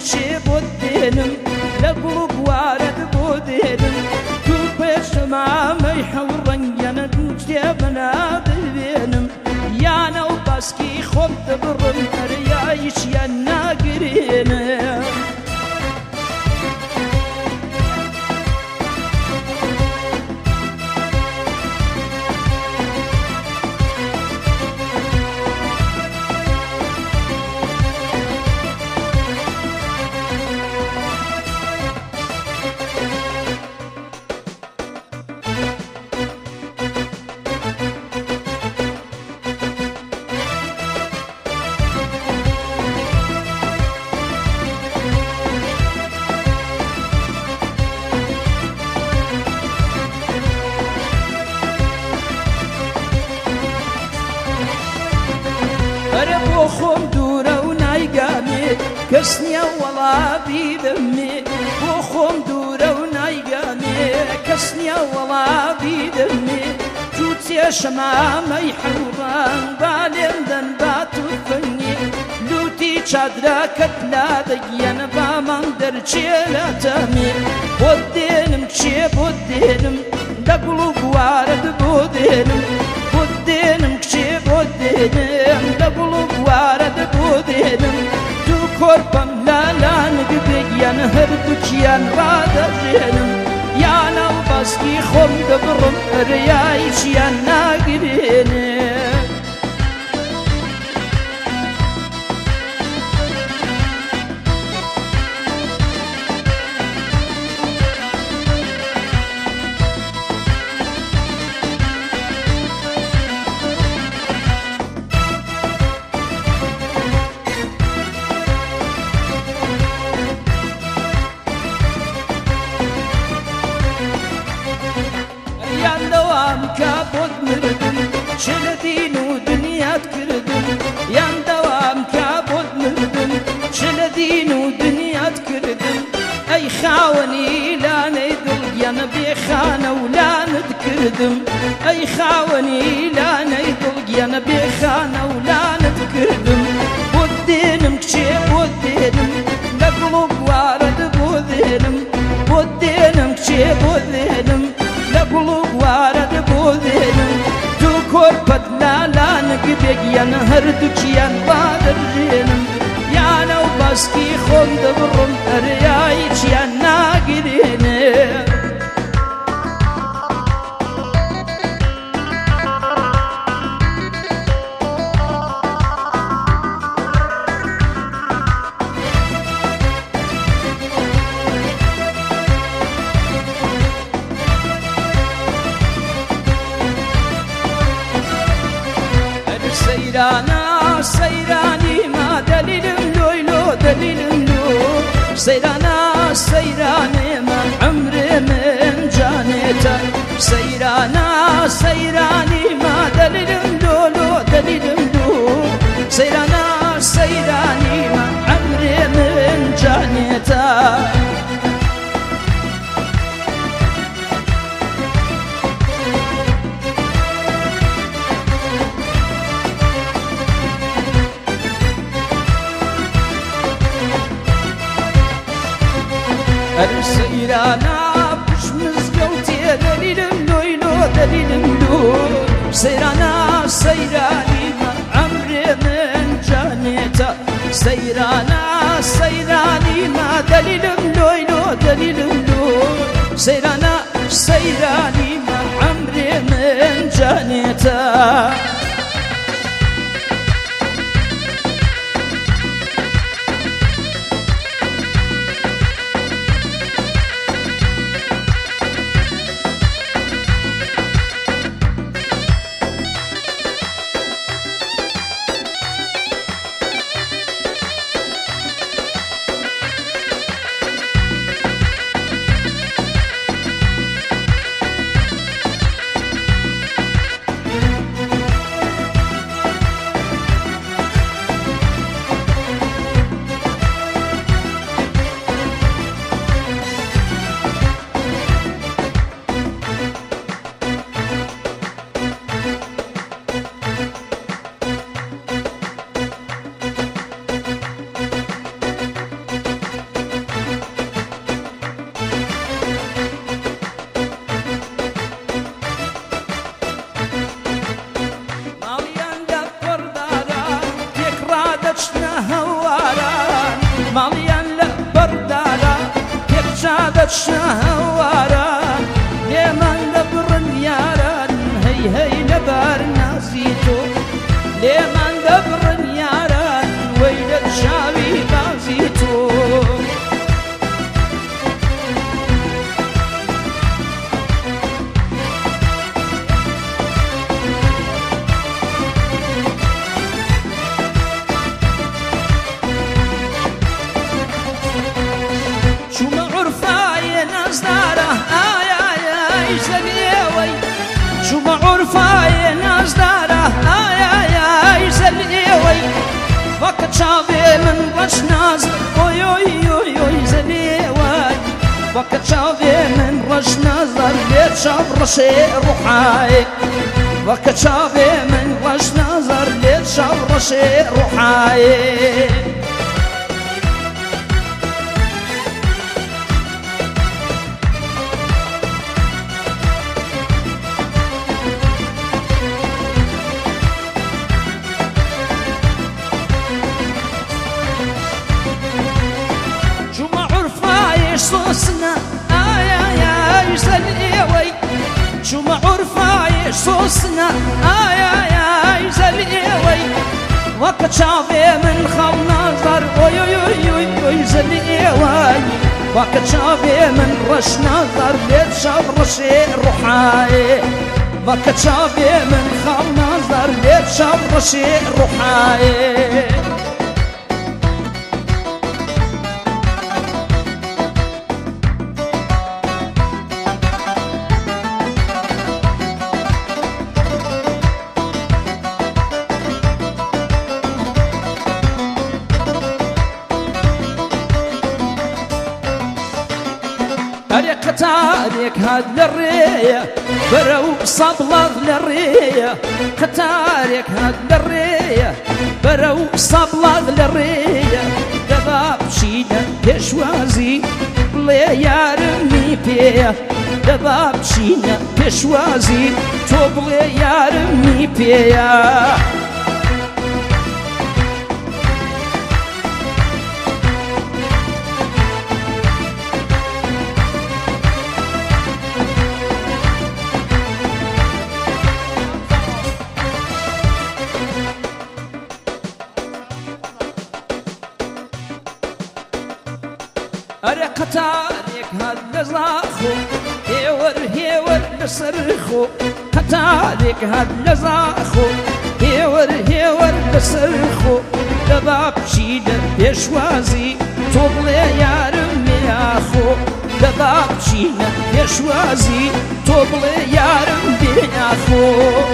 کچێ بۆ دێنم لە گوڵ و گوارەت بۆ دێنم تو پێشەمامەی حەوڕەنگیانە کتێبەنا دەبێنم یانە و باسکی خۆم دەبڕم هەرەیایشیان ناگرێنم ئەرە بۆ خۆم دوورە و نایگامێ کەس نییە وەڵابی دەمێ بۆ خۆم دوورە و نایگامێ کەس نییە وەڵابی دەمێ تو چێشەمامەی حەوڕان با لێم دەن با تو فەنگێ لوتی چادراکەت لا دەگیەنە بامان دەرچێ لە تەمێ بۆ دێنم کچێ بۆ دێنم لە گوڵ و گوارەت بۆ دێنم بۆ دێنم کچێ بۆ دێنم لە گوڵ و گوارەت بۆ دێنم دوو کۆرپەم لالانگ بێگیانە هەردووکیان ڕادەژێنم یانە و باسکی خۆم دەبڕم هەرەیایشیان ناگرێنێ کە بۆت مردم چ لە دین و دنیات کردم یان دەوام کە بۆت مردم چ لە دین و دنیات کردم ئەی خاوەنی لانەی دڵگیانە بێخانە و لانت کردم ئەی خاوەنی لانەی دڵگیانە بێخانە و لانت کردم بۆ دێنم کچێ بۆ دێنم لە گوڵ و گوارەت بۆ دێنم بۆ دێنم کچێ بۆ دێنم لە گوڵ و گوارەت بۆ دێنم دوو کۆرپەت لالانگ بێگیانە هەردووکیان با دەژێنم یانە و باسکی خۆم دەبڕم هەرەیایشیان ناگرێنێ سەیرانە سەیرانی ما دەلیلم لۆی لۆ دەلیلم لۆ سەیرانە سەیرانێ من عەمرێ من جانێتە سەیرانە سەیرانی ما دەلیلم لۆ لۆ دەلیلم لۆ سەیرانە سەیرانی من عەمرێ من جانێتە هەر سەیرانە پشمزگەوتێ دەلیلم لۆی لۆ دەلیلم لۆ سەیرانە سەیرانی من عەمرێ من جانێتە سەیرانە سەیرانی ما دەلیلم لۆی لۆ دەلیلم لۆ سەیرانە سەیرانی من عەمرێ من جانێتە ماڵیان لە بەردارە پێکچادە شەهەوارە لێمان لە بڕن یاران هەی هەی لەبار نازی تۆ لێمان لە بڕن یاران وەی لە چاوی بازی تۆ چوومە عورفایە نازدارە ئای ئای ئای زەلێوەی چوومە عورفایە نازدارە ئای ئای ئای زەلێوەی وەکە چاوێ من ڕەش ناز ئۆی ئۆی ئۆی ئۆی زەلێوەی وەکە چاوێ من ڕەش نازدار لێ چاو ڕەشێ ڕوحایە وەکە چاوێ من ڕەش نازدار لێ چاو ڕەشێ ڕوحایە صوصنا آي آي آي زليوي چوومە عورفایە صوصنا آي آي آي زليوي وەکە چاوێ من خەڵ نازار ئۆی ئۆی ئۆی ئۆی ئۆی زەلێوەی وەکە چاوێ من ڕەش نازار لێ چاو ڕەشێ ڕوحایە وەکە چاوێ من خەڵ نازار لێ چاو ڕەشێ ڕوحایە هەرێ قەتارێک هات لە ڕێیە بەرەو سەبڵەغ لە ڕێیە قەتارێک هات لە ڕێیە بەرەو سەبڵەغ لە ڕێیە دەبا بچینە پێشوازی بڵێ یارمی پێیە دەبا بچینە پێشوازی تۆ بڵێ یارمی پێیە ئەرێ قەتارێک هات لە زاخۆ هێوەر هێوەر لەسەرخۆ قەتارێک هات لە زاخۆ هێوەر هێوەر لەسەرخۆ دەبا بچینە پێشوازی تۆ بڵێ یارمی یاخۆ دەبا بچینە پێشوازی تۆ بڵێ یارم بێ یاخۆ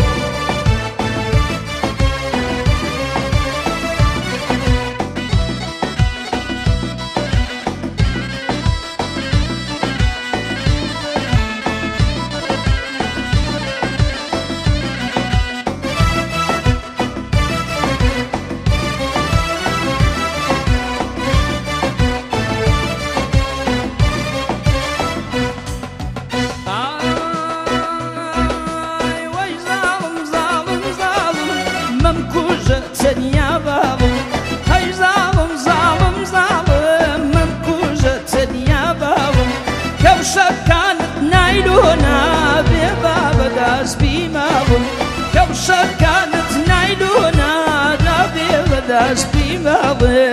كانت نايلونا نبي بداس بماضي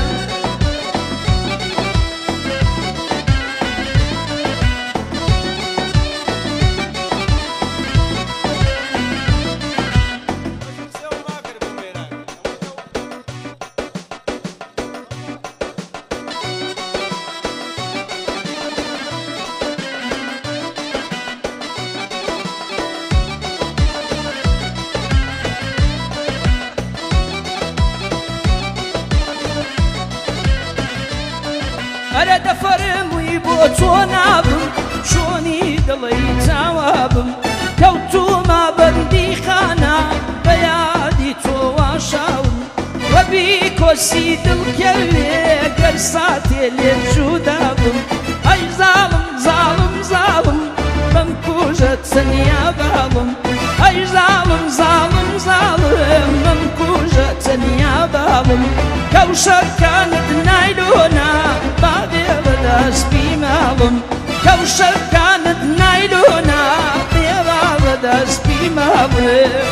ئەرە دەفەرمووی بۆ تۆ نابم چۆنی دڵی جوابم کەوتومە بەندی خانە بە یادی تۆ واشاوم وەبی کۆسی دڵکەوێ گەر ساتێ لێ جوودابم ئەی زاڵم زاڵم زاڵم بەم کوژە تەنیا باڵم ئەی زاڵم زاڵم زاڵم بەم کوژە تنيا باڵم کەوشەکانت نایلۆنا باێ بەدەست بی ماڵم کەوشەکانت نایلۆنا بێوا بەدەست بی ماڵم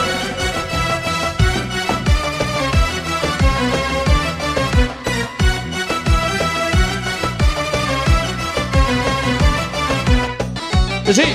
دژی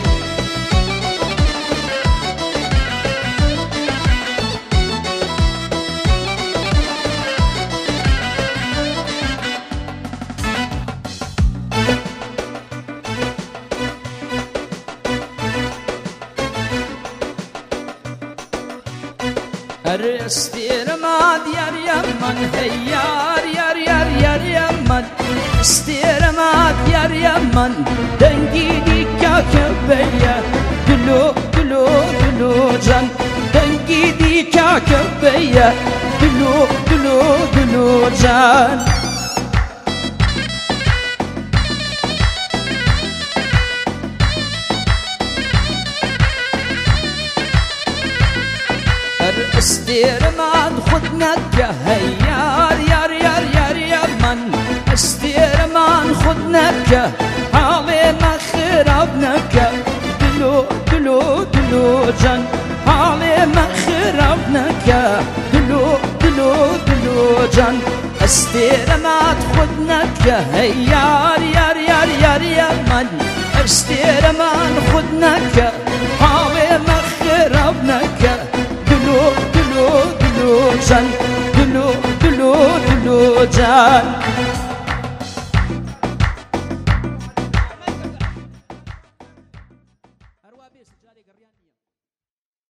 استێرەمات یار یەمەن هەی یار یار یار یار یەمەن استێرەمات یار یەمەن دەنگی دیکە کەبەیە دلۆ دلۆ دلۆ جان دەنگی دیکە کەبەیە دلۆ دلۆ دلۆ جان استێرەمان خود نەکە هەی یار یار یار یار یەمەن استێرەمان خود نەکە حاڵێمە خراپ نەکە دلۆ دلۆ دلۆ جان حاڵێمە خراپ نەکە دلۆ دلۆ دلۆ جان استێرەمات خود نەکە هەی یار یار یار یار یەمەن استێرەمان خود نەکە حاڵێمە خراپ نەکە دلو دلو دلو جان دلو دلو دلو جان